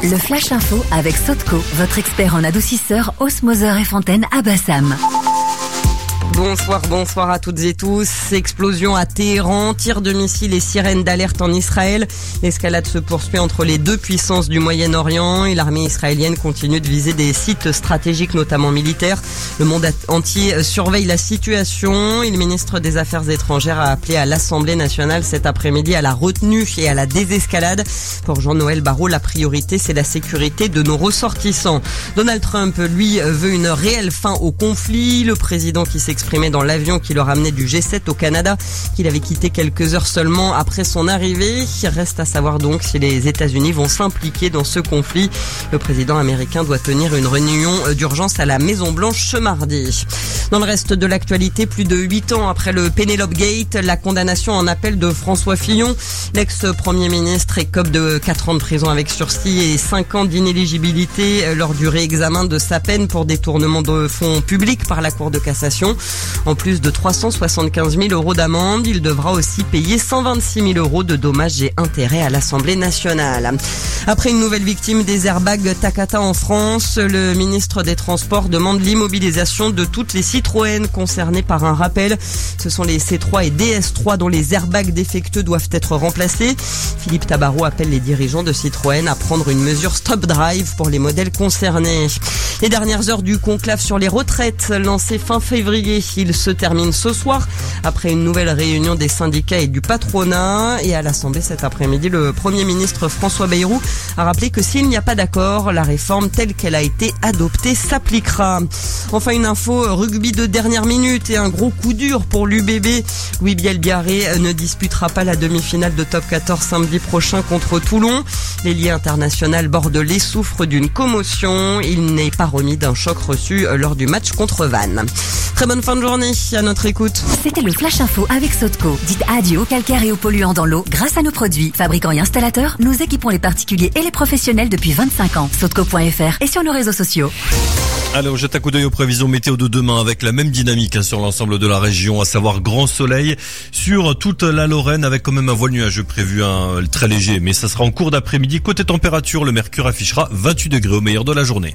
Le Flash Info avec Sotco, votre expert en adoucisseur, osmoseur et fontaine à Bassam. Bonsoir à toutes et tous. Explosion à Téhéran, tir de missiles et sirènes d'alerte en Israël. L'escalade se poursuit entre les deux puissances du Moyen-Orient et l'armée israélienne continue de viser des sites stratégiques, notamment militaires. Le monde entier surveille la situation et le ministre des Affaires étrangères a appelé à l'Assemblée nationale cet après-midi à la retenue et à la désescalade. Pour Jean-Noël Barrot, la priorité c'est la sécurité de nos ressortissants. Donald Trump, lui, veut une réelle fin au conflit. Le président qui s'exprimait dans l'avion qui le ramenait du G7 au Canada, qu'il avait quitté quelques heures seulement après son arrivée. Il reste à savoir donc si les États-Unis vont s'impliquer dans ce conflit. Le président américain doit tenir une réunion d'urgence à la Maison-Blanche ce mardi. Dans le reste de l'actualité, plus de 8 ans après le Penelope Gate, la condamnation en appel de François Fillon. L'ex-premier ministre écope de 4 ans de prison avec sursis et 5 ans d'inéligibilité lors du réexamen de sa peine pour détournement de fonds publics par la Cour de cassation. En plus de 375 000 € d'amende, il devra aussi payer 126 000 € de dommages et intérêts à l'Assemblée nationale. Après une nouvelle victime des airbags Takata en France, le ministre des Transports demande l'immobilisation de toutes les Citroën concernées par un rappel. Ce sont les C3 et DS3 dont les airbags défectueux doivent être remplacés. Philippe Tabarot appelle les dirigeants de Citroën à prendre une mesure stop drive pour les modèles concernés. Les dernières heures du conclave sur les retraites lancé fin février, il se termine ce soir après une nouvelle réunion des syndicats et du patronat. Et à l'Assemblée cet après-midi, le Premier ministre François Bayrou a rappelé que s'il n'y a pas d'accord, la réforme telle qu'elle a été adoptée s'appliquera. Enfin, une info rugby de dernière minute et un gros coup dur pour l'UBB. Louis Bielbiarré ne disputera pas la demi-finale de Top 14 samedi prochain contre Toulon. L'ailier international bordelais souffre d'une commotion. Il n'est pas remis d'un choc reçu lors du match contre Vannes. Très bonne fin de journée à notre écoute. C'était le Flash Info avec Sotco. Dites adieu au calcaire et aux polluants dans l'eau grâce à nos produits. Fabricants et installateurs, nous équipons les particuliers et les professionnels depuis 25 ans. Sotco.fr et sur nos réseaux sociaux. Allez, on jette un coup d'œil aux prévisions météo de demain avec la même dynamique sur l'ensemble de la région, à savoir grand soleil sur toute la Lorraine avec quand même un voile nuageux prévu, très léger, mais ça sera en cours d'après-midi. Côté température, le mercure affichera 28 degrés au meilleur de la journée.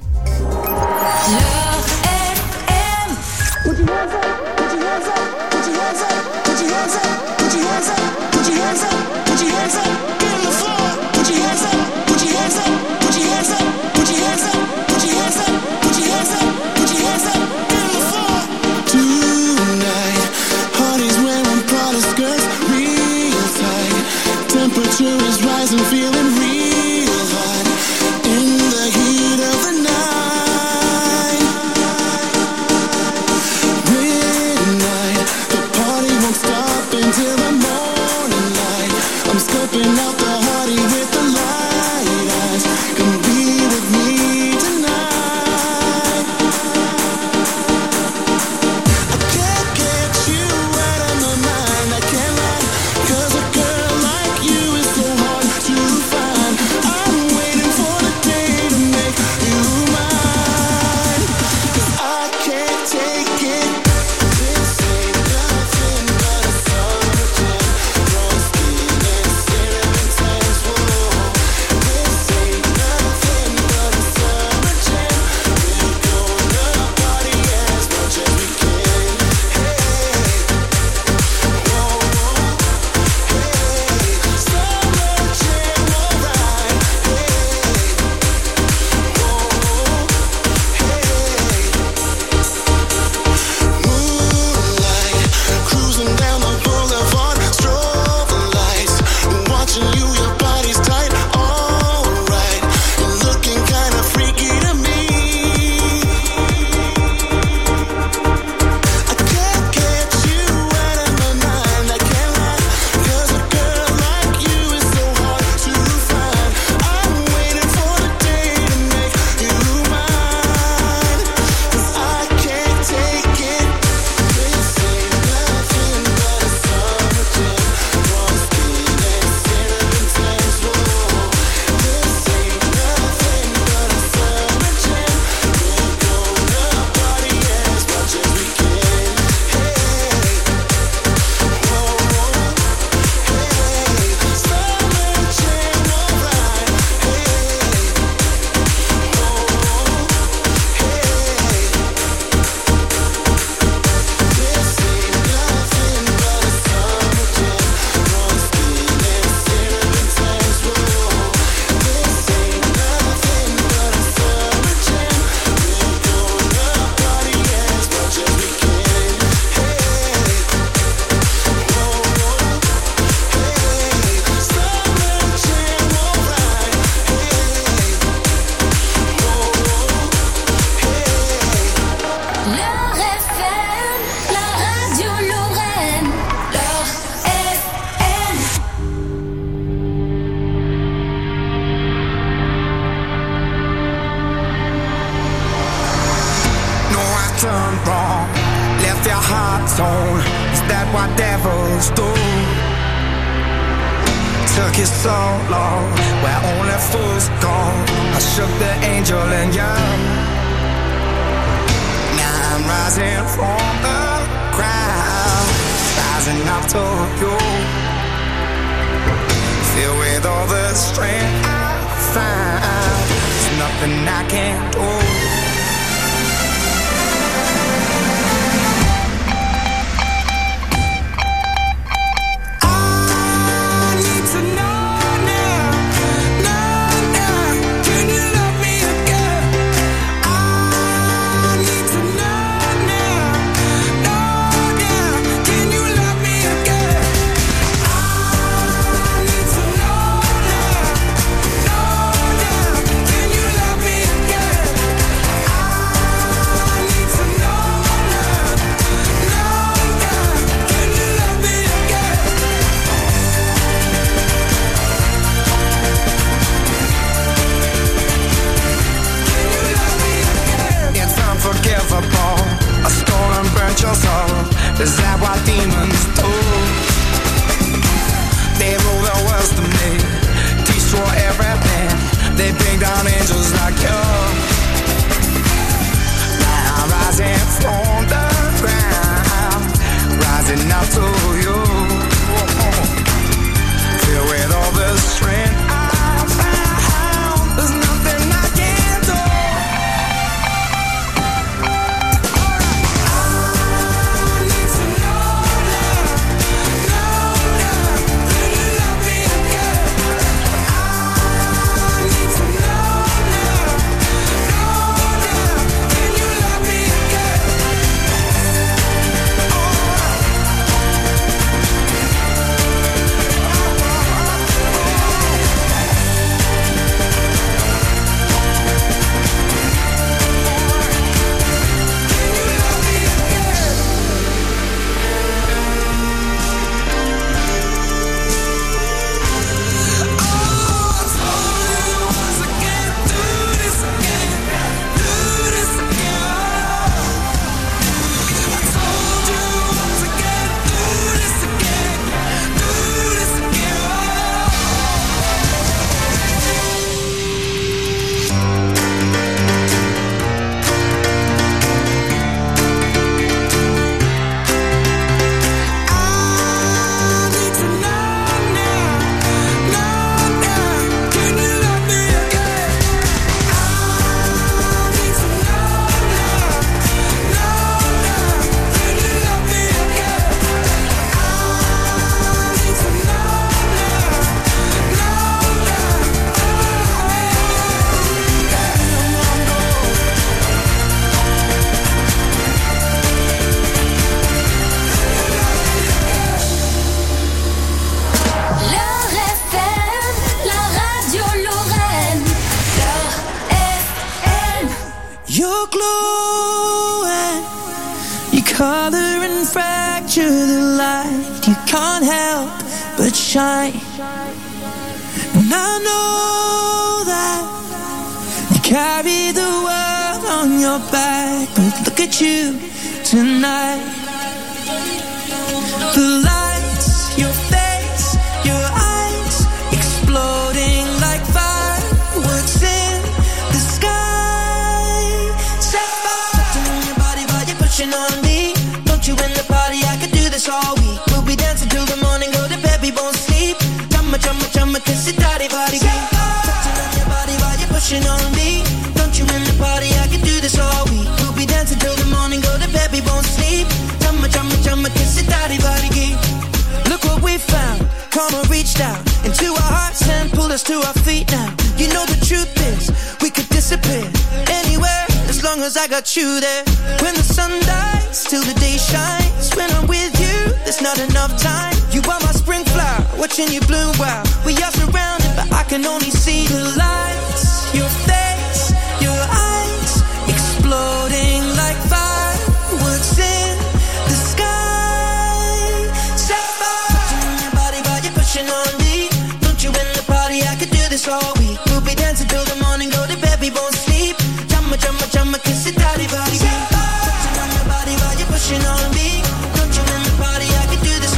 devils do. Took you so long, where only fools go. I shook the angel in you. Now I'm rising from the ground, rising up to you. Filled with all the strength I find, there's nothing I can't do. Is that what demons do? They rule the world to me, destroy everything. They bring down angels like you. Now I'm rising from the ground, rising up to you. Filled with all the strength I found, there's nothing I can't do. Shine. And I know that you carry the world on your back, but look at you tonight. The lights, your face, your eyes, exploding like fireworks in the sky. Set fire. Touching on your body while you're pushing on me. Don't you in the party? I could do this all week. We'll be dancing till the morning, go to bed, we won't sleep. Chumma, kiss it, daddy, body, touching on your body while you're pushing on me. Don't you in the party? I can do this all week. We'll be dancing till the morning, go to bed, we won't sleep. Chumma, kiss it, daddy, body. Look what we found. Karma reached out into our hearts and pulled us to our feet now. You know the truth is, we could disappear anywhere as long as I got you there. When the sun dies, till the day shines. When I'm with you, there's not enough time. You are my spring flower, watching you bloom wild. We are surrounded, but I can only see the lights. Your face, your eyes, exploding like fireworks in the sky. Set fire. Touching on your body while you're pushing on me. Don't you in the party? I could do this all week. We'll be dancing till the morning, go to bed, we won't sleep. Chumma, kiss it, daddy, body. Touching on your body while you're pushing on me. Don't you in the party? I could do this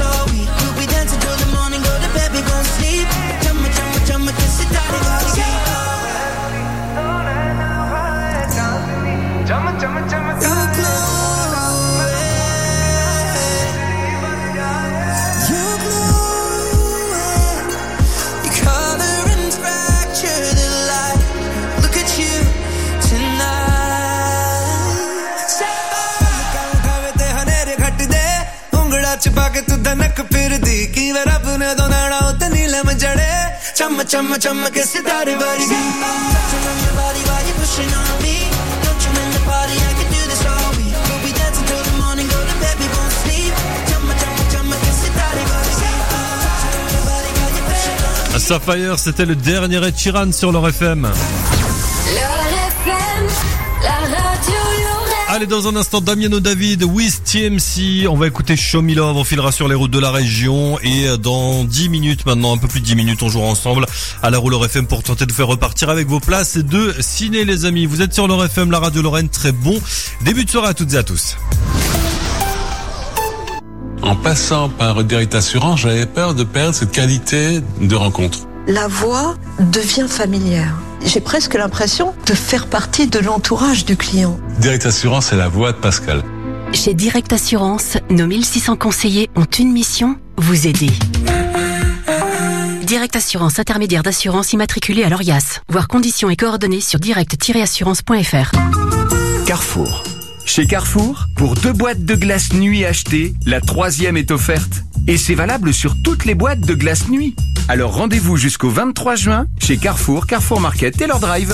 के तू दनक फिर दी की वे रब ने दोनाड़ा उते नीलम जड़े चम चम चम के सितारे वर्गी body while you pushing on me don't you in the party I can do this all week we'll be dancing till the morning go to bed we won't sleep chum chum के सितारे वर्गी body while you pushing on me Sapphire, c'était le dernier Ed Sheeran sur leur FM. Allez, dans un instant, Damiano David, with TMC. On va écouter Show Me Love. On filera sur les routes de la région. Et dans 10 minutes maintenant, un peu plus de 10 minutes, on jouera ensemble à la roue leur FM pour tenter de faire repartir avec vos places de ciné, les amis. Vous êtes sur leur FM, la radio Lorraine. Très bon début de soirée à toutes et à tous. En passant par Direct Assurance, j'avais peur de perdre cette qualité de rencontre. La voix devient familière. J'ai presque l'impression de faire partie de l'entourage du client. Direct Assurance, c'est la voix de Pascal. Chez Direct Assurance, nos 1600 conseillers ont une mission, vous aider. Direct Assurance, intermédiaire d'assurance immatriculée à l'ORIAS. Voir conditions et coordonnées sur direct-assurance.fr. Carrefour. Chez Carrefour, pour 2 boîtes de glace nuit achetées, la 3e est offerte. Et c'est valable sur toutes les boîtes de glace nuit. Alors rendez-vous jusqu'au 23 juin chez Carrefour, Carrefour Market et leur drive.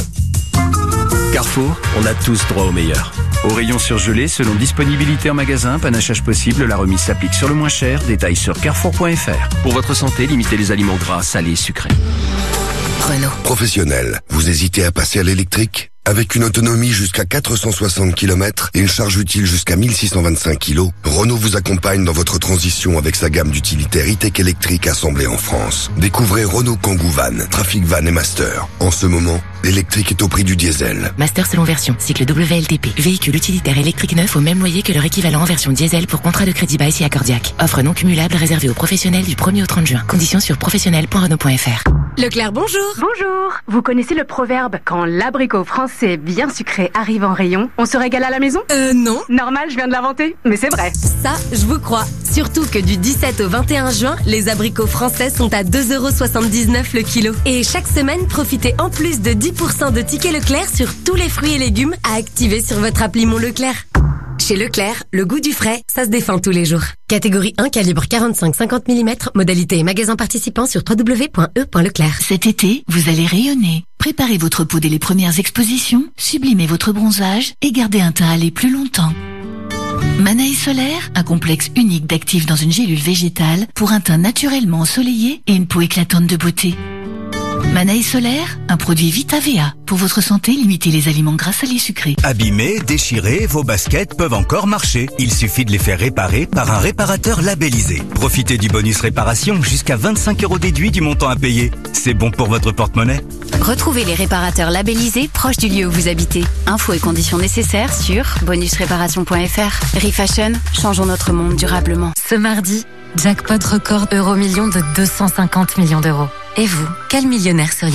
Carrefour, on a tous droit au meilleur. Au rayon surgelé, selon disponibilité en magasin, panachage possible, la remise s'applique sur le moins cher. Détails sur carrefour.fr. Pour votre santé, limitez les aliments gras, salés, sucrés. Renault. Professionnel, vous hésitez à passer à l'électrique ? Avec une autonomie jusqu'à 460 km et une charge utile jusqu'à 1625 kg, Renault vous accompagne dans votre transition avec sa gamme d'utilitaires e-tech électriques assemblés en France. Découvrez Renault Kangoo Van, Trafic Van et Master. En ce moment, l'électrique est au prix du diesel. Master selon version, cycle WLTP. Véhicule utilitaire électrique neuf au même loyer que leur équivalent en version diesel pour contrat de crédit bail si accordiaque. Offre non cumulable réservée aux professionnels du 1er au 30 juin. Conditions sur professionnel.renault.fr. Leclerc, bonjour. Bonjour. Vous connaissez le proverbe « Quand l'abricot français bien sucré arrive en rayon, on se régale à la maison » Non. Normal, je viens de l'inventer, mais c'est vrai. Ça, je vous crois. Surtout que du 17 au 21 juin, les abricots français sont à 2,79€ le kilo. Et chaque semaine, profitez en plus de 10% de tickets Leclerc sur tous les fruits et légumes à activer sur votre appli Mon Leclerc. Chez Leclerc, le goût du frais, ça se défend tous les jours. Catégorie 1, calibre 45-50 mm, modalité et magasin participant sur www.e.leclerc. Cet été, vous allez rayonner. Préparez votre peau dès les premières expositions, sublimez votre bronzage et gardez un teint allé plus longtemps. Manaï Solaire, un complexe unique d'actifs dans une gélule végétale pour un teint naturellement ensoleillé et une peau éclatante de beauté. Manaï Solaire, un produit VitaVea. Pour votre santé, limitez les aliments gras, salés, sucrés. Abîmés, déchirés, vos baskets peuvent encore marcher. Il suffit de les faire réparer par un réparateur labellisé. Profitez du bonus réparation jusqu'à 25€ déduit du montant à payer. C'est bon pour votre porte-monnaie. Retrouvez les réparateurs labellisés proches du lieu où vous habitez. Infos et conditions nécessaires sur bonusréparation.fr. Refashion, changeons notre monde durablement. Ce mardi, jackpot record euro-million de 250 millions d'euros. Et vous, quel millionnaire seriez-vous ?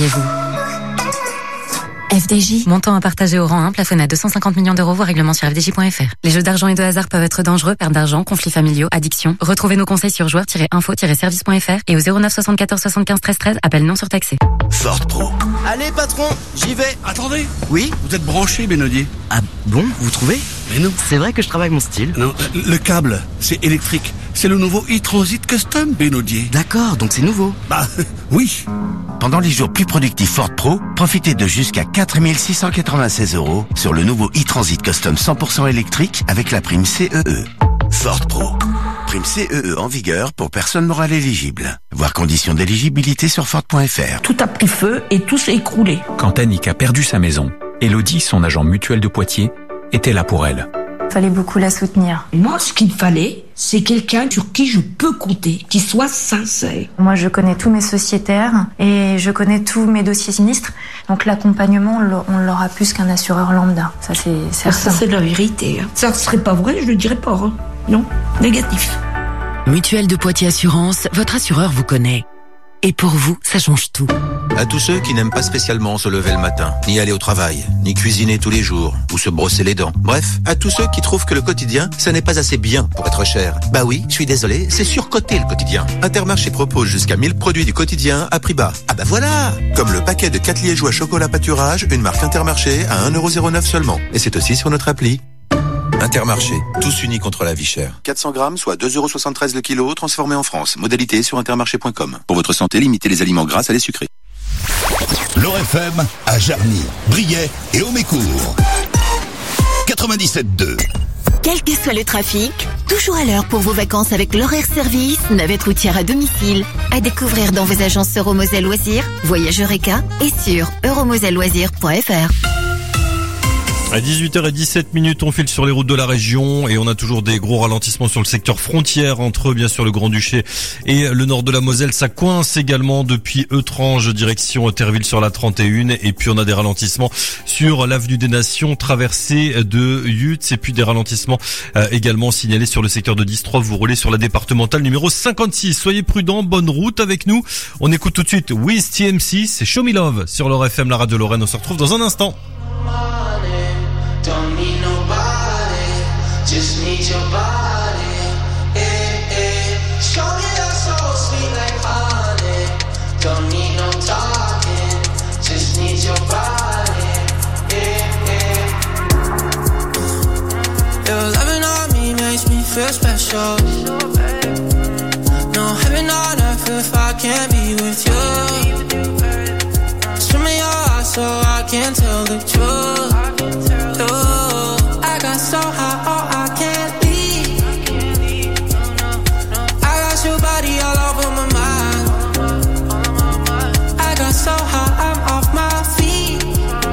FDJ, montant à partager au rang 1, plafonné à 250 millions d'euros, voire règlement sur fdj.fr. Les jeux d'argent et de hasard peuvent être dangereux, perte d'argent, conflits familiaux, addiction. Retrouvez nos conseils sur joueurs-info-service.fr et au 09 74 75 13 13, appel non surtaxé. Ford Pro. Allez patron, j'y vais. Attendez. Oui. Vous êtes branché, Bénodier. Ah bon, vous trouvez? Mais non. C'est vrai que je travaille mon style. Non, le câble, c'est électrique. C'est le nouveau e-Transit Custom, Bénodier. D'accord, donc c'est nouveau. Bah, oui. Pendant les jours plus productifs Ford Pro, profitez de jusqu'à 4 696 € sur le nouveau e-Transit Custom 100% électrique avec la prime CEE. Ford Pro. Prime CEE en vigueur pour personnes morales éligibles. Voir conditions d'éligibilité sur Ford.fr. Tout a pris feu et tout s'est écroulé. Quand Annick a perdu sa maison, Elodie, son agent mutuel de Poitiers, était là pour elle. Fallait beaucoup la soutenir. Moi, ce qu'il me fallait, c'est quelqu'un sur qui je peux compter, qui soit sincère. Moi, je connais tous mes sociétaires et je connais tous mes dossiers sinistres. Donc l'accompagnement, on l'aura plus qu'un assureur lambda. Ça, c'est certain. Ça, c'est la vérité. Ça ne serait pas vrai, je le dirais pas. Hein. Non, négatif. Mutuelle de Poitiers Assurance, votre assureur vous connaît. Et pour vous, ça change tout. À tous ceux qui n'aiment pas spécialement se lever le matin, ni aller au travail, ni cuisiner tous les jours, ou se brosser les dents. Bref, à tous ceux qui trouvent que le quotidien, ça n'est pas assez bien pour être cher. Bah oui, je suis désolé, c'est surcoté le quotidien. Intermarché propose jusqu'à 1000 produits du quotidien à prix bas. Ah bah voilà! Comme le paquet de 4 liégeois chocolat pâturage, une marque Intermarché à 1,09€ seulement. Et c'est aussi sur notre appli. Intermarché, tous unis contre la vie chère. 400 grammes, soit 2,73 € le kilo, transformé en France. Modalité sur intermarché.com. Pour votre santé, limitez les aliments gras à les sucrés. L'Or FM à Jarny, Briey et Aumécourt. 97.2. Quel que soit le trafic, toujours à l'heure pour vos vacances avec l'horaire service, navette routière à domicile. À découvrir dans vos agences Euromoselle Loisirs, Voyage Eureka et sur euromoselleloisirs.fr. À 18h17, on file sur les routes de la région et on a toujours des gros ralentissements sur le secteur frontière entre bien sûr le Grand-Duché et le nord de la Moselle. Ça coince également depuis Eutrange direction Terville sur la 31 et puis on a des ralentissements sur l'avenue des Nations traversée de Yutz et puis des ralentissements également signalés sur le secteur de 10-3. Vous roulez sur la départementale numéro 56. Soyez prudents, bonne route avec nous. On écoute tout de suite Wiz TMC, c'est Show Me Love sur l'Or FM, la radio Lorraine. On se retrouve dans un instant. Don't need nobody, just need your body. Show me that so sweet like honey. Don't need no talking, just need your body. Your loving on me makes me feel special. No heaven on earth if I can't be with you. Swim in your eyes so I can tell the truth. I got so high, oh, I can't leave. I got your body all over my mind. I got so high, I'm off my feet.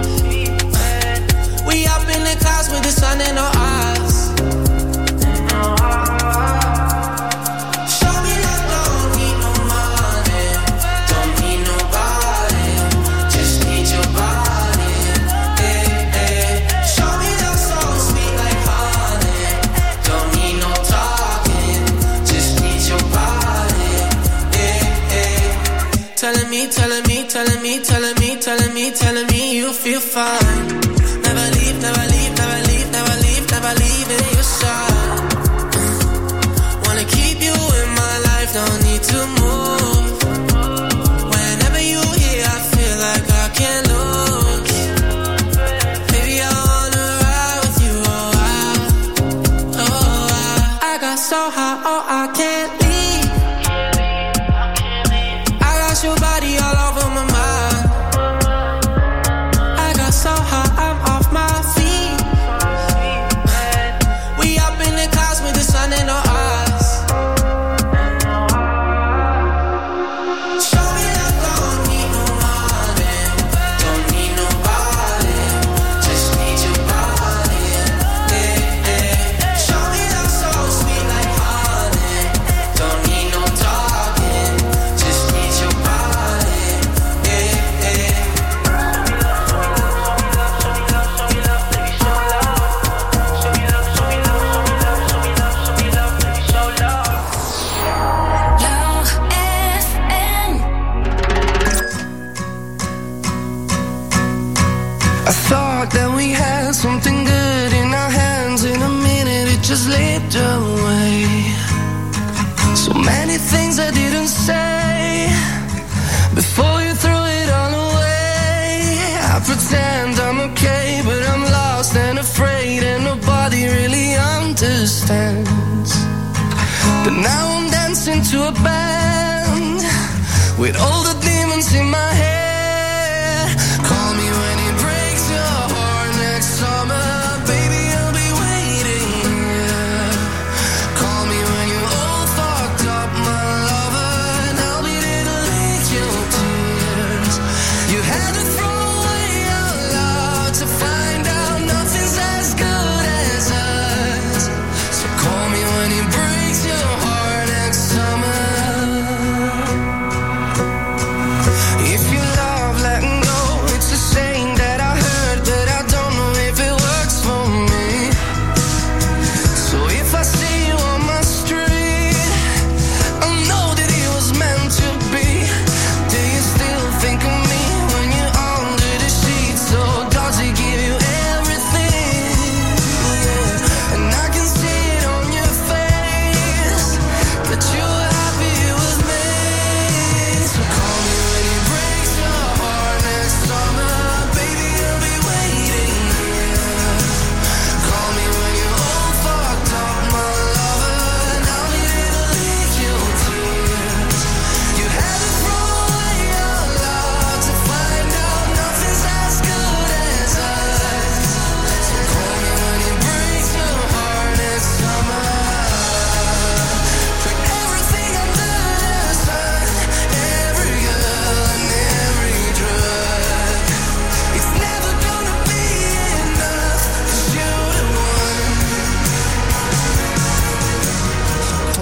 We up in the clouds with the sun in our eyes. Show me that don't need no money, don't need nobody, just need your body. Telling me you feel fine. Never leave, never leave, never leave, never leave, never leave in your side. Wanna keep you in my life, don't need to move. Whenever you're here, I feel like I can't lose. Baby, I wanna ride with you, I got so high, oh, I can't leave. I got your body all over my mind. So high, I'm off my feet. We up in the clouds with the sun in our eyes. Show me that don't need no money, don't need nobody, just need your body. Show me that so sweet like honey, don't need no talking, just need your body. I thought that we had something good in our hands. In a minute it just slipped away. So many things I didn't say before you threw it all away. I pretend I'm okay, but I'm lost and afraid, and nobody really understands. But now I'm dancing to a band with all the demons in my head. Call me when it breaks your heart next summer, baby, I'll be waiting, yeah. Call me when you're all fucked up, my lover, and I'll be there to lick your tears. You had to throw away your love to find out nothing's as good as us. So call me when it breaks your heart next summer. If you love letting go, it's a saying that I heard, but I don't know if it works for me. So if I see you on my street, I know that it was meant to be. Do you still think of me when you're under the sheets? So does he give you everything? Yeah. And I can see it on your face that you're happy with me. So call me when it breaks your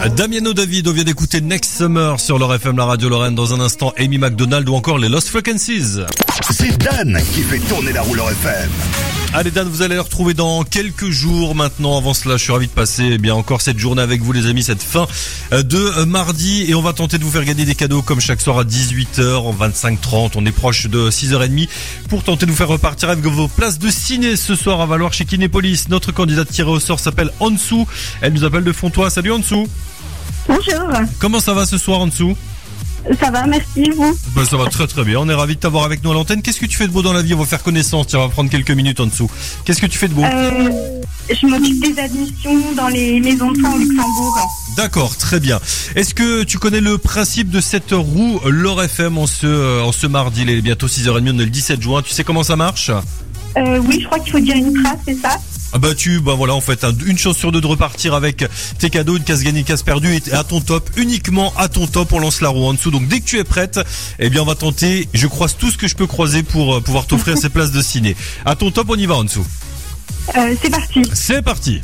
Damiano David, on vient d'écouter Next Summer sur leur FM, la radio Lorraine. Dans un instant, Amy McDonald ou encore les Lost Frequencies. C'est Dan qui fait tourner la roue leur FM. Allez Dan, vous allez les retrouver dans quelques jours maintenant. Avant cela, je suis ravi de passer encore cette journée avec vous les amis, cette fin de mardi. Et on va tenter de vous faire gagner des cadeaux comme chaque soir à 18h, en 25h30. On est proche de 6h30 pour tenter de vous faire repartir avec vos places de ciné ce soir à Valoir chez Kinépolis. Notre candidate tirée au sort s'appelle Ansou. Elle nous appelle de Fontois. Salut Ansou. Bonjour. Comment ça va ce soir Ansou? Ça va, merci, vous? Ça va très très bien, on est ravis de t'avoir avec nous à l'antenne. Qu'est-ce que tu fais de beau dans la vie? On va faire connaissance, tiens, on va prendre quelques minutes en dessous. Qu'est-ce que tu fais de beau? Je m'occupe des admissions dans les maisons de soins au Luxembourg. D'accord, très bien. Est-ce que tu connais le principe de cette roue L'Or FM en ce mardi? Il est bientôt 6h30, on est le 17 juin. Tu sais comment ça marche? Oui, je crois qu'il faut dire une phrase, c'est ça? Voilà, en fait, une chance sur deux de repartir avec tes cadeaux, une case gagnée, une case perdue, et à ton top, uniquement à ton top, on lance la roue en dessous. Donc dès que tu es prête, on va tenter, je croise tout ce que je peux croiser pour pouvoir t'offrir ces places de ciné. À ton top, on y va en dessous. C'est parti. C'est parti.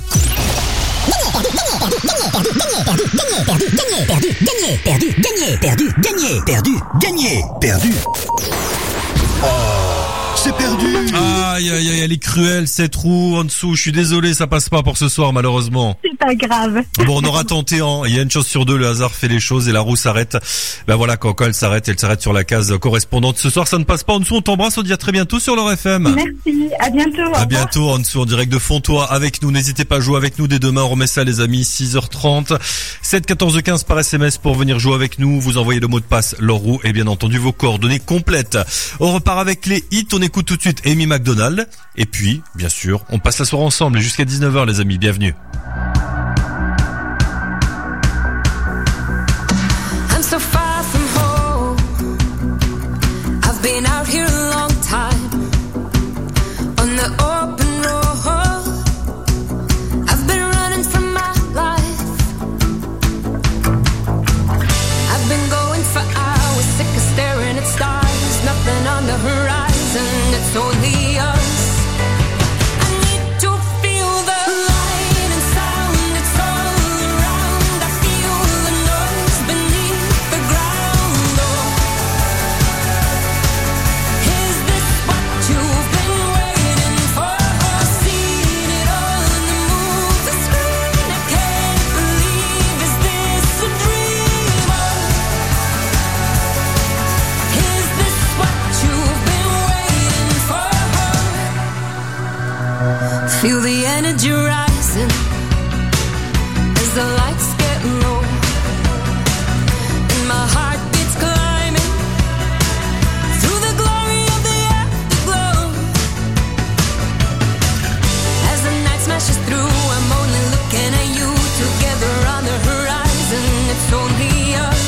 Perdu. Oh, c'est perdu. Aïe, elle est cruelle cette roue en dessous. Je suis désolé, ça passe pas pour ce soir malheureusement. C'est pas grave. Bon, on aura tenté. Il y a une chance sur deux, le hasard fait les choses et la roue s'arrête. Quand elle s'arrête sur la case correspondante. Ce soir, ça ne passe pas en dessous. On t'embrasse. On dit à très bientôt sur leur FM. Merci. À bientôt. À bientôt en dessous en direct de Fontois avec nous. N'hésitez pas à jouer avec nous dès demain. On remet ça les amis. 6h30. 7 14 15 par SMS pour venir jouer avec nous. Vous envoyez le mot de passe leur roue et bien entendu vos coordonnées complètes. On repart avec les hits. On écoute tout de suite Amy McDonald. Et puis, bien sûr, on passe la soirée ensemble et jusqu'à 19h les amis. Bienvenue. I'm so far from home. I've been out here a long time on the open road. I've been running from my life. I've been going for hours, sick of staring at stars. Nothing on the horizon, it's only us. Feel the energy rising as the lights get low, and my heart beats climbing through the glory of the afterglow. As the night smashes through, I'm only looking at you. Together on the horizon, it's only us.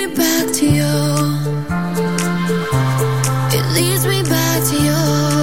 me back to you. It leads me back to you.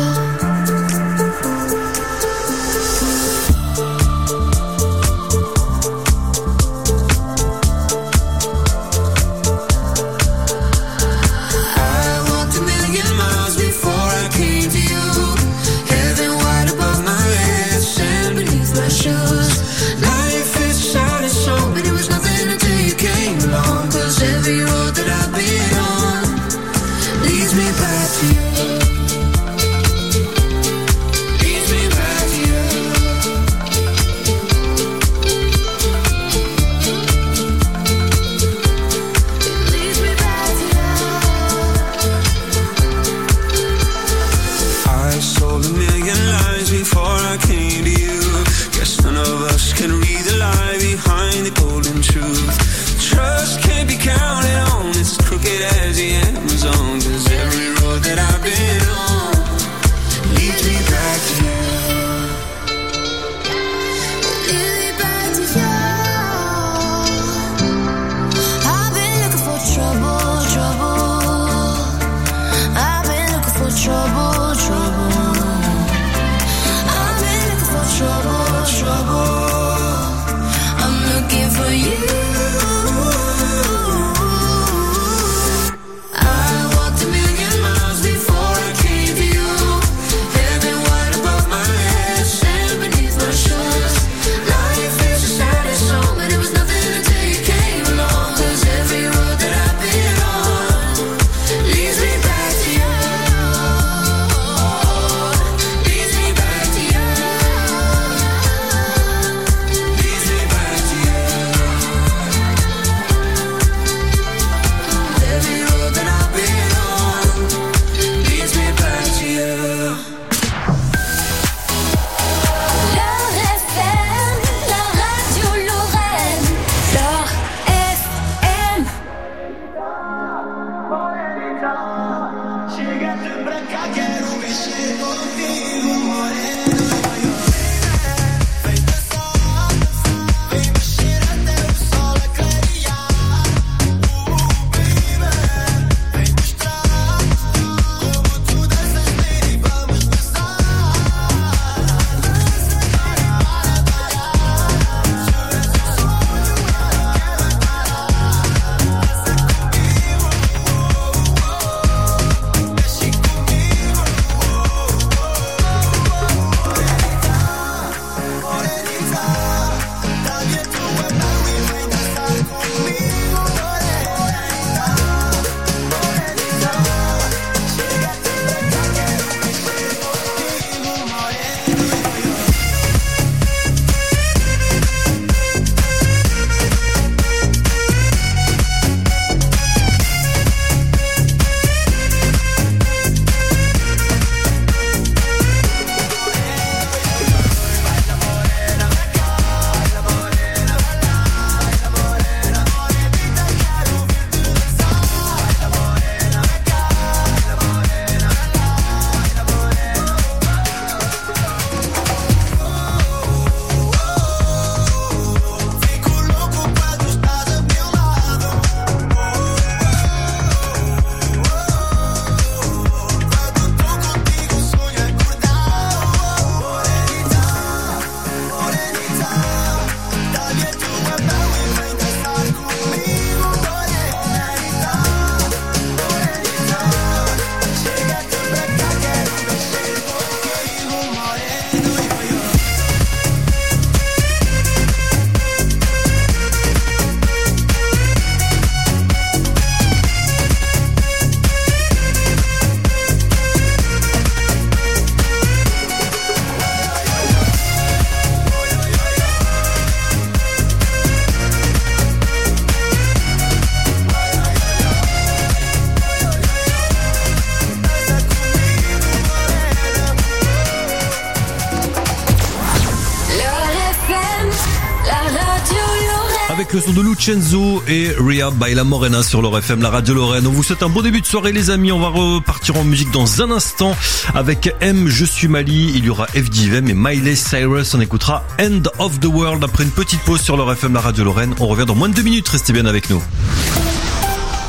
avec le son de Lucenzo et Rehab by La Morena sur l'Or FM, la radio Lorraine. On vous souhaite un bon début de soirée les amis, on va repartir en musique dans un instant avec M, Je suis Mali, il y aura FDVM et Miley Cyrus, on écoutera End of the World après une petite pause sur l'Or FM, la radio Lorraine. On revient dans moins de 2 minutes, restez bien avec nous.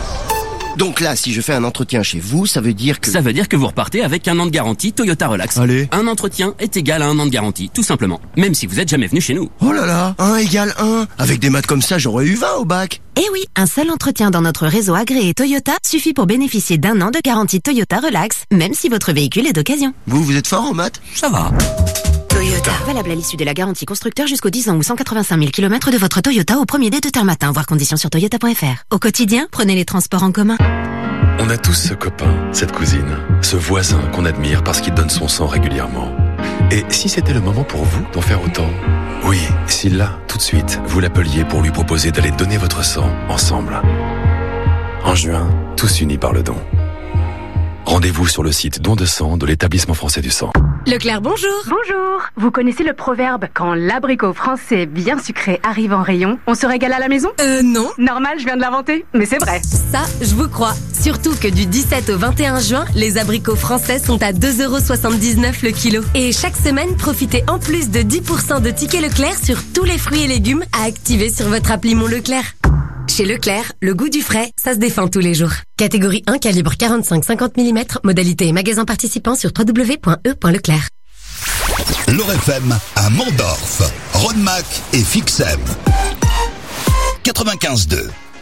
Donc là, si je fais un entretien chez vous, ça veut dire que... Ça veut dire que vous repartez avec 1 an de garantie Toyota Relax. Allez. Un entretien est égal à 1 an de garantie, tout simplement. Même si vous êtes jamais venu chez nous. Oh là là, 1 égale 1. Avec des maths comme ça, j'aurais eu 20 au bac. Eh oui, un seul entretien dans notre réseau agréé Toyota suffit pour bénéficier d'1 an de garantie Toyota Relax, même si votre véhicule est d'occasion. Vous êtes fort en maths? Ça va. Toyota. Valable à l'issue de la garantie constructeur jusqu'aux 10 ans ou 185 000 km de votre Toyota au premier dé de terme matin. Voir conditions sur toyota.fr. Au quotidien, prenez les transports en commun. On a tous ce copain, cette cousine, ce voisin qu'on admire parce qu'il donne son sang régulièrement. Et si c'était le moment pour vous d'en faire autant? Oui, si là, tout de suite, vous l'appeliez pour lui proposer d'aller donner votre sang ensemble. En juin, tous unis par le don. Rendez-vous sur le site don de sang de l'Établissement français du sang. Leclerc, bonjour. Bonjour. Vous connaissez le proverbe « Quand l'abricot français bien sucré arrive en rayon, on se régale à la maison » Non. Normal, je viens de l'inventer, mais c'est vrai. Ça, je vous crois. Surtout que du 17 au 21 juin, les abricots français sont à 2,79 € le kilo. Et chaque semaine, profitez en plus de 10% de tickets Leclerc sur tous les fruits et légumes à activer sur votre appli Mon Leclerc. Chez Leclerc, le goût du frais, ça se défend tous les jours. Catégorie 1, calibre 45-50 mm, modalité et magasin participant sur www.e.leclerc. L'ORFM à Mondorf, Rodemack et Fixem. 95.2.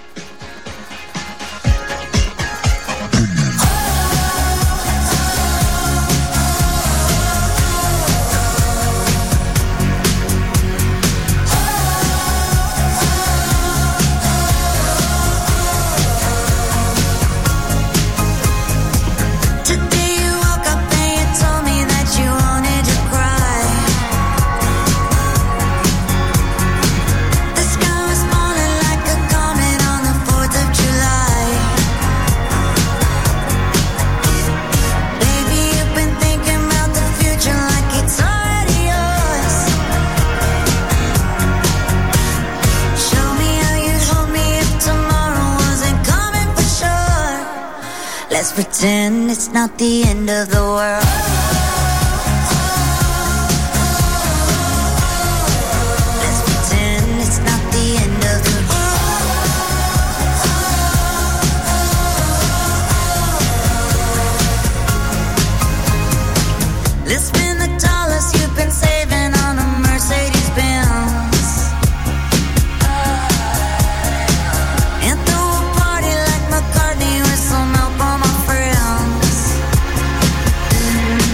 Let's pretend it's not the end of the world. Let's pretend it's not the end of the world. Let's spend the dollars you've been saving on a Mercedes Benz. And throw a party like McCartney with some help on my friends.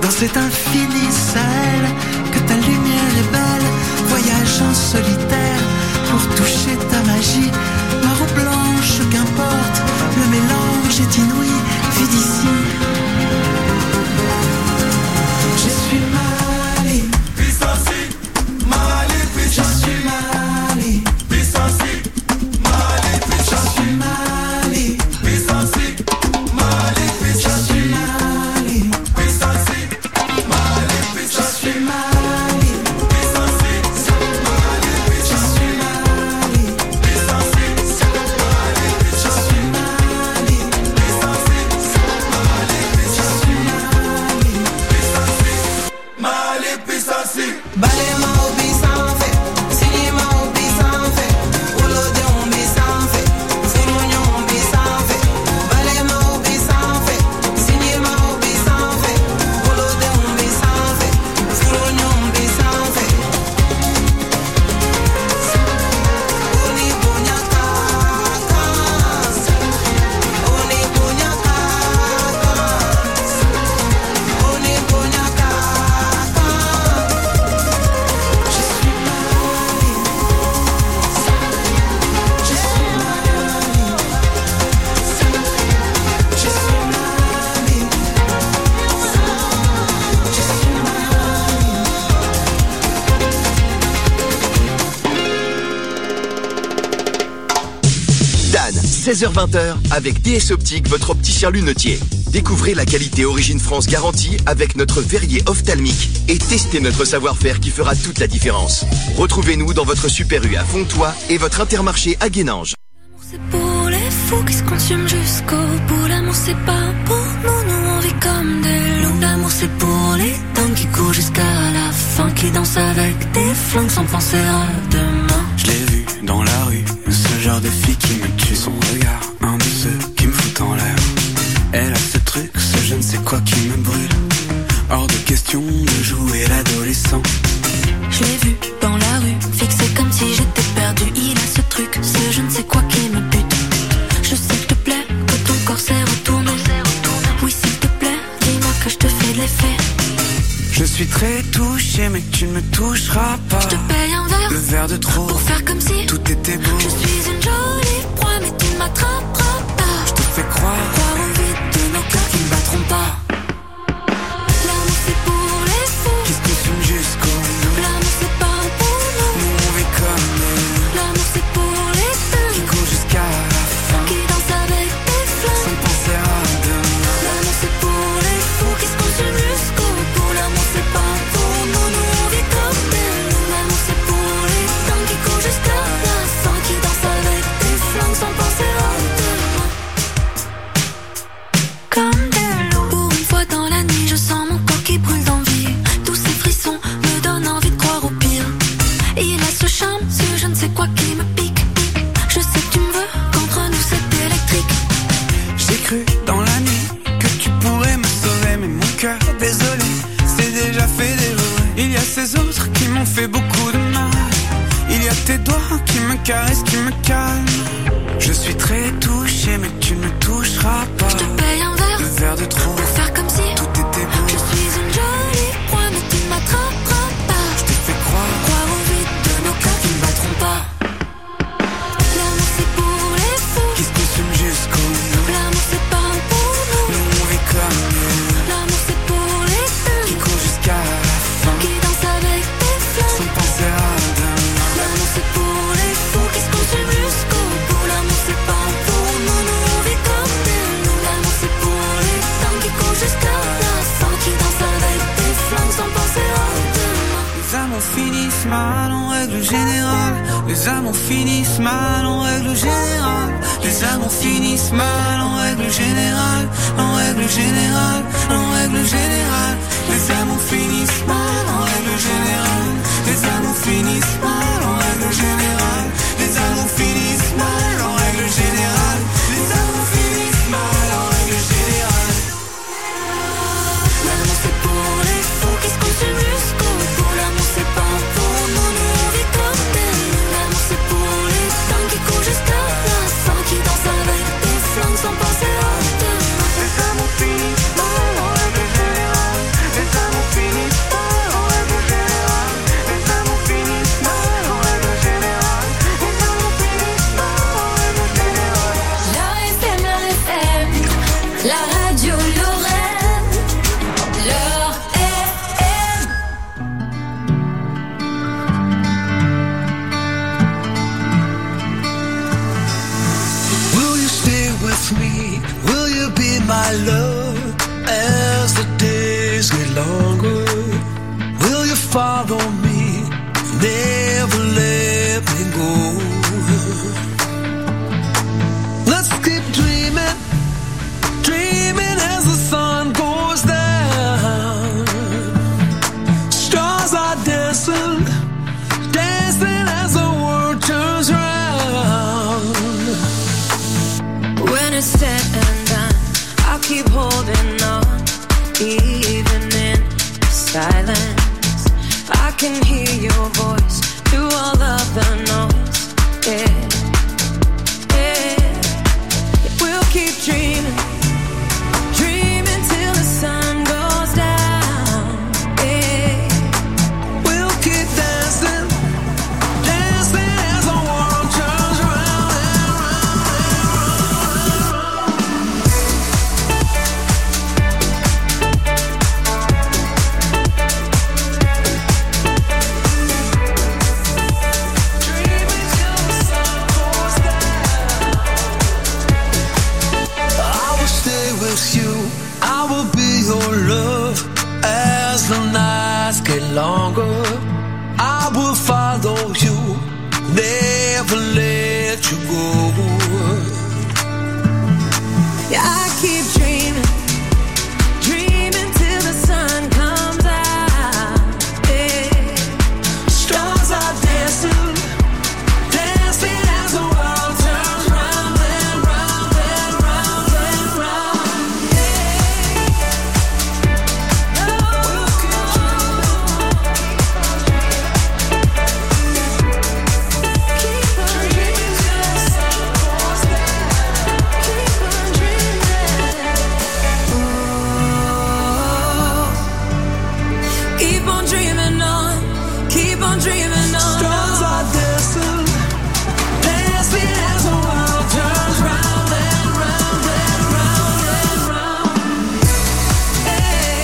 Quand c'est infini, c'est elle, que ta lumière est belle. Voyage en solitaire pour toucher ta magie. Noire ou blanche, qu'importe, le mélange est inouï, vu d'ici. Je suis Mali, Pissansi, Mali, Pissansi. Je suis Mali, Pissansi, Mali, Pissansi. Je suis Mali, Pissansi, Mali, Pissansi. Je suis Mali, Pissansi, Mali, Pissansi. Je suis Mali, Pissansi, Mali, Pissansi. Je suis Mali, Pissansi, Mali, Pissansi. Je suis Mali, Pissansi, Mali, Pissansi. Je suis Mali, Pissansi, Mali, Pissansi. Balema au bisanfe, sinima au bisanfe, ulode au bisanfe, sinunyo au bisanfe. Balema au bisanfe, sinima au bisanfe, ulode au bisanfe, sinunyo au bisanfe. Oni punya kaka, oni punya kaka, oni punya kaka. Je suis Mali, je suis Mali, je suis Mali, je suis Dan, 16h-20h, avec DS Optique, votre opticien lunetier. Découvrez la qualité Origine France garantie avec notre verrier ophtalmique et testez notre savoir-faire qui fera toute la différence. Retrouvez-nous dans votre Super U à Fontoy et votre Intermarché à Guénange. C'est pour les fous qui se consument jusqu'au bout. L'amour c'est pas pour nous on vit comme des loups. L'amour c'est pour les dingues qui courent jusqu'à la fin, qui dansent avec des flingues sans penser à demain. Je l'ai vu dans la rue, ce genre de fille qui me tue. Son regard, un de ceux qui me foutent en l'air. Elle a ce truc, ce je ne sais quoi qui me brûle. Hors de question de jouer l'adolescent. Je l'ai vu dans la rue, fixé comme si j'étais perdu. Il a ce truc, ce je ne sais quoi qui me bute. Je sais que te plaît, que ton corps s'est retourné. Oui s'il te plaît, dis-moi que je te fais de l'effet. Je suis très touché mais tu ne me toucheras pas. Je te paye un verre, le verre de trop, pour faire comme si tout était beau. Je suis une jolie proie mais tu ne m'attraperas pas. Je te fais croire au vide de nos cœurs qui ne battront pas. L'amour c'est pour les fous qui se consument jusqu'au bout. L'amour c'est pas pour nous, nous on vit comme nous. L'amour c'est pour les dingues qui courent jusqu'à la fin, qui dansent avec des flingues sans penser à demain. L'amour c'est pour les fous qui se consument jusqu'au bout. L'amour c'est pas pour nous, nous on vit comme des loups. L'amour c'est pour les dingues qui courent jusqu'à la fin, qui dansent avec des flingues sans penser à demain. Comme des loups. Pour une fois dans la nuit, je sens mon corps qui brûle d'envie. Tous ces frissons me donnent envie de croire au pire. Il a ce charme, ce je ne sais quoi qui me pique. Je sais que tu me veux, qu'entre nous c'est électrique. J'ai cru dans la nuit que tu pourrais me sauver, mais mon cœur, désolé, c'est déjà fait dévorer. Il y a ces autres qui m'ont fait beaucoup de mal. Il y a tes doigts qui me caressent, qui me calment. Je suis très touché, mais tu ne me toucheras pas. Je te paye un verre, le verre de trop, pour faire comme si tout était beau. Je suis une jolie proie, mais tu ne m'attraperas pas. Je te fais croire au vide de nos cœurs qui ne battront pas. L'amour c'est pour les fous qui se consument jusqu'au bout. L'amour c'est pas pour nous, nous on vit comme nous. L'amour c'est pour les dingues qui courent jusqu'à la fin, qui dansent avec des flingues sans penser à demain. L'amour c'est pour les fous qui se consument jusqu'au bout. L'amour c'est pas pour nous, nous on vit comme des loups. L'amour c'est pour les dingues qui courent jusqu'à la fin, qui dansent avec des flingues sans penser à demain. Les amours finissent mal en règle générale. Les amours finissent mal en règle générale. Les amours finissent mal en règle générale. En règle générale, en règle générale. Les amours finissent mal en règle générale. Les amours finissent mal en règle générale. Les amours finissent mal en règle générale. Les amours finissent mal en règle générale. L'amour c'est pour les fous qui se consument jusqu'au bout. L'amour c'est pas pour nous, nous on vit comme des loups. L'amour c'est pour les dingues qui courent jusqu'à la fin, qui dansent avec des flingues sans penser à demain. Les amours finissent mal en règle générale. Les my love, as the days get longer, will you follow me, never let me go? Let's keep dreaming, dreaming as the sun goes down. Stars are dancing, dancing as the world turns round. When it's said and done, I'll keep holding on, even in silence. I can hear your voice through all of the noise. Yeah, yeah. We'll keep dreaming, dreaming till the sun goes down. Yeah, we'll keep dancing, dancing as the world turns round and round Dreaming till the sun goes down. I will stay with you, I will be your love as the nights get longer. I will follow you, never let you go. yeah. I keep dreaming, dreaming till the sun comes out. Yeah. Stars are dancing, dancing as the world turns round and round and round and round. Keep on dreaming on, keep on dreaming on. Stars are dancing, dancing as the world turns round and round and round and round. Hey.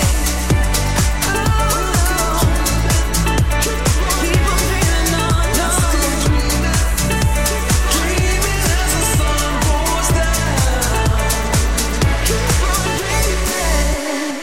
Keep on dreaming on, Let's keep dreaming, dreaming as the sun goes down. Keep on dreaming.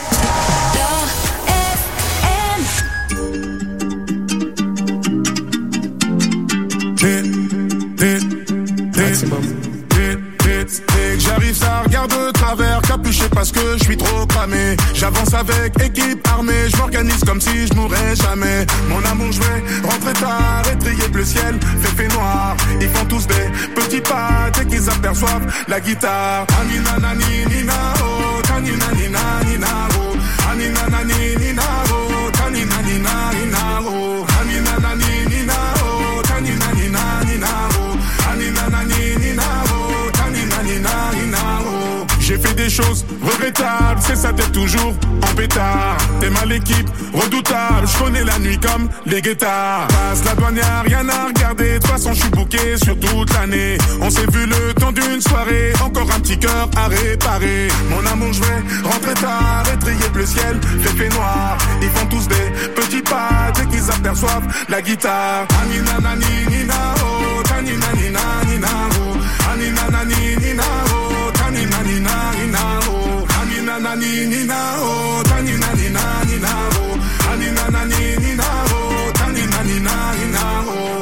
J'arrive, ça regarde de travers, capuché parce que je suis trop cramé. J'avance avec équipe armée, je m'organise comme si je mourrais jamais. Mon amour, je vais rentrer tard, étrier bleu ciel, fait noir. Ils font tous des petits pas dès qu'ils aperçoivent la guitare. Anina nani nina oh, tanina nina nina oh, anina nani nina oh, tanina nina nina oh, anina nani nina oh, tanina nina nina oh, anina nani nina oh, tanina nina nina oh. J'ai fait des choses regrettables, c'est ça t'es toujours en pétard. T'es mal l'équipe, redoutable, je connais la nuit comme les guettards. Passe la douane, y'a rien à regarder, de toute façon je suis booké sur toute l'année. On s'est vu le temps d'une soirée, encore un petit cœur à réparer. Mon amour, je vais rentrer tard, étrier bleu ciel, fait noir. Ils font tous des petits pas dès qu'ils aperçoivent la guitare. Anina nani nina oh, tanina nina nina oh, anina nani nina oh, tanina nina nina oh, anina nani nina oh, tanina nina nina oh, anina nani nina oh, tanina nina nina oh.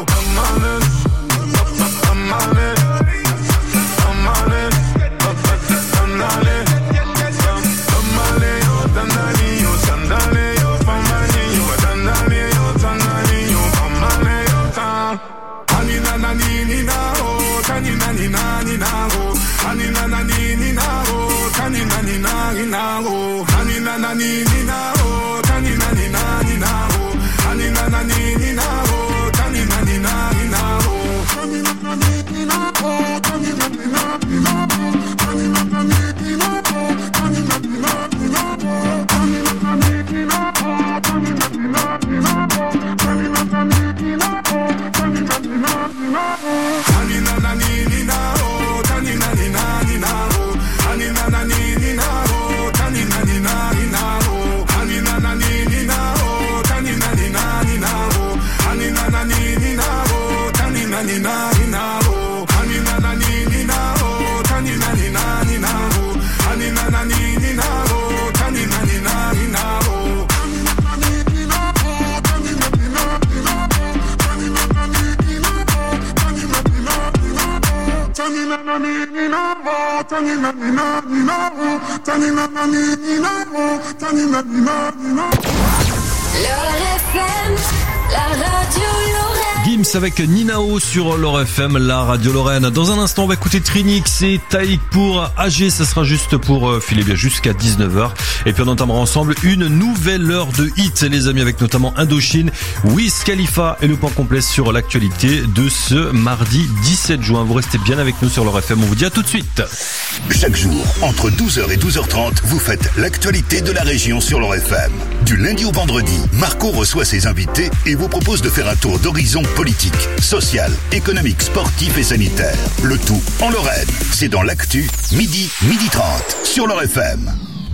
La radio Lorraine. Gims avec Ninao sur Lorraine FM, la radio Lorraine. Dans un instant, on va écouter Trinix et Taïk pour AG. Ça sera juste pour filer bien jusqu'à 19h. Et puis on entamera ensemble une nouvelle heure de hits, les amis, avec notamment Indochine, Wiz Khalifa et le point complet sur l'actualité de ce mardi 17 juin. Vous restez bien avec nous sur Lorraine FM. On vous dit à tout de suite. Chaque jour, entre 12h et 12h30, vous faites l'actualité de la région sur Lorraine FM. Du lundi au vendredi, Marco reçoit ses invités et vous propose de faire un tour d'horizon politique, social, économique, sportif et sanitaire. Le tout en Lorraine. C'est dans l'actu, midi 30, sur Lorraine FM.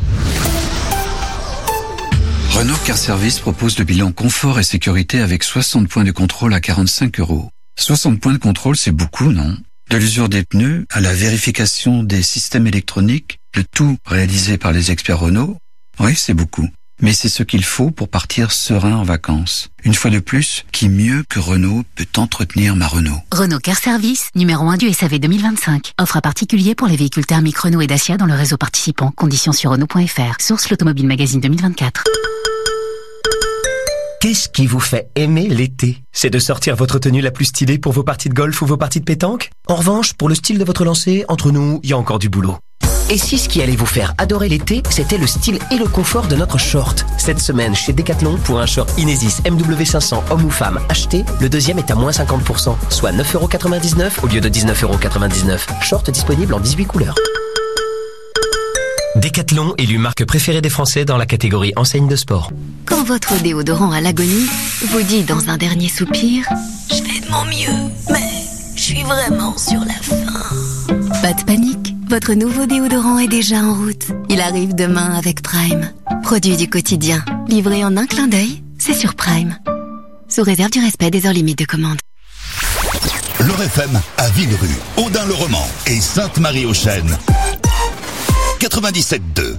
Renault Car Service propose le bilan confort et sécurité avec 60 points de contrôle à 45 €. 60 points de contrôle, c'est beaucoup, non? De l'usure des pneus à la vérification des systèmes électroniques, le tout réalisé par les experts Renault. Oui, c'est beaucoup. Mais c'est ce qu'il faut pour partir serein en vacances. Une fois de plus, qui mieux que Renault peut entretenir ma Renault? Renault Car Service, numéro 1 du SAV 2025. Offre à particulier pour les véhicules thermiques Renault et Dacia dans le réseau participant. Conditions sur Renault.fr. Source l'Automobile Magazine 2024. Qu'est-ce qui vous fait aimer l'été? C'est de sortir votre tenue la plus stylée pour vos parties de golf ou vos parties de pétanque? En revanche, pour le style de votre lancer, entre nous, il y a encore du boulot. Et si ce qui allait vous faire adorer l'été, c'était le style et le confort de notre short? Cette semaine, chez Decathlon, pour un short Inesis MW500 homme ou femme acheté, le deuxième est à moins 50%, soit 9,99 € au lieu de 19,99 €. Short disponible en 18 couleurs. Decathlon, élu marque préférée des Français dans la catégorie enseigne de sport. Quand votre déodorant à l'agonie vous dit dans un dernier soupir « Je fais de mon mieux, mais je suis vraiment sur la fin ». Pas de panique, votre nouveau déodorant est déjà en route. Il arrive demain avec Prime. Produit du quotidien, livré en un clin d'œil, c'est sur Prime. Sous réserve du respect des heures limites de commande. Lorraine FM à Villerue, Audun-le-Roman et Sainte-Marie-aux-Chênes. 97.2.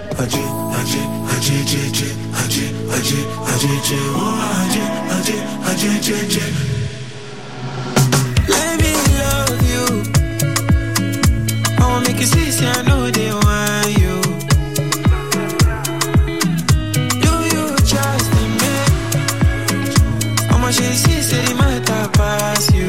Let me love you. I wanna make you see, say I know they want you. Do you trust in me? How much you see, say they might pass you.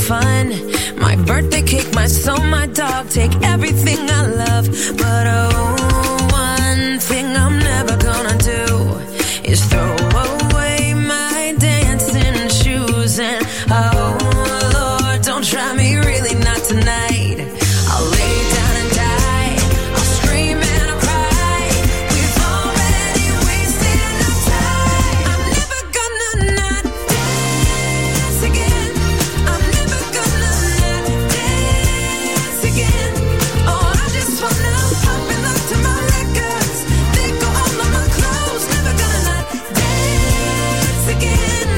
fun. My birthday cake, my son, my dog, take everything I love. But oh, one thing I'm never gonna do is throw away my dancing shoes. And oh Lord, don't try me, really not tonight. I'll lay down and die, I'll scream and I'll cry. We've already wasted enough time. I'm never gonna not dance again. I'm never gonna not dance again. Oh, I just wanna pop and look to my records. They go all of my clothes. Never gonna not dance again.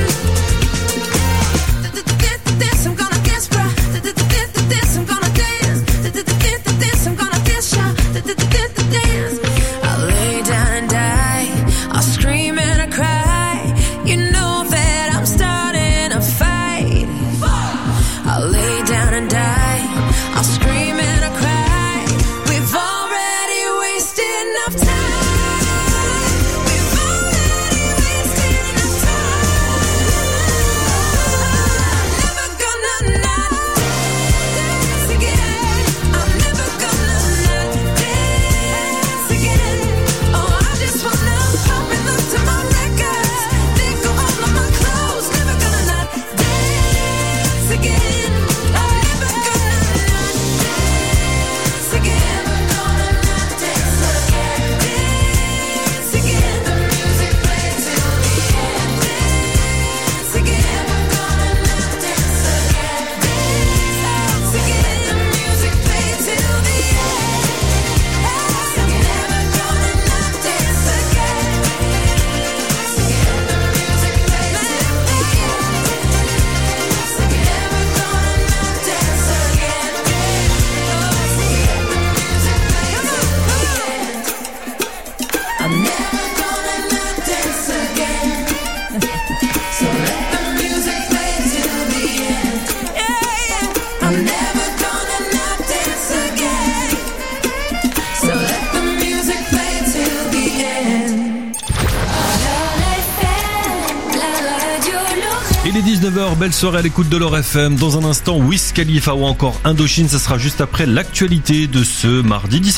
This I'm gonna dance, bruh. This I'm gonna dance. This I'm gonna dance, y'all. Dance. I'll lay down and die. I'll scream and I cry. You know that I'm starting a fight. I'll lay down and die. I'll scream and I cry. We've already wasted enough time. We've already wasted enough time. I'm never gonna not dance again. I'm never gonna not dance again. Oh, I just wanna pop and look to my records. They go all of my clothes. Never gonna not dance again. I'm never gonna not dance again. Gonna not dance again. Dance again. The music plays till the end. Dance again. Gonna not dance again. Dance again. The music plays till the end. I'm never gonna not dance again. Dance again. The music plays till the end. Never gonna not dance again. I'm never gonna not dance again. So let the music play till the end. I'm never gonna not dance again. So let the music play till the end. Il est 19h, belle soirée à l'écoute de l'Or FM. Dans un instant, Wiz Khalifa ou encore Indochine, ça sera juste après l'actualité de ce mardi 17.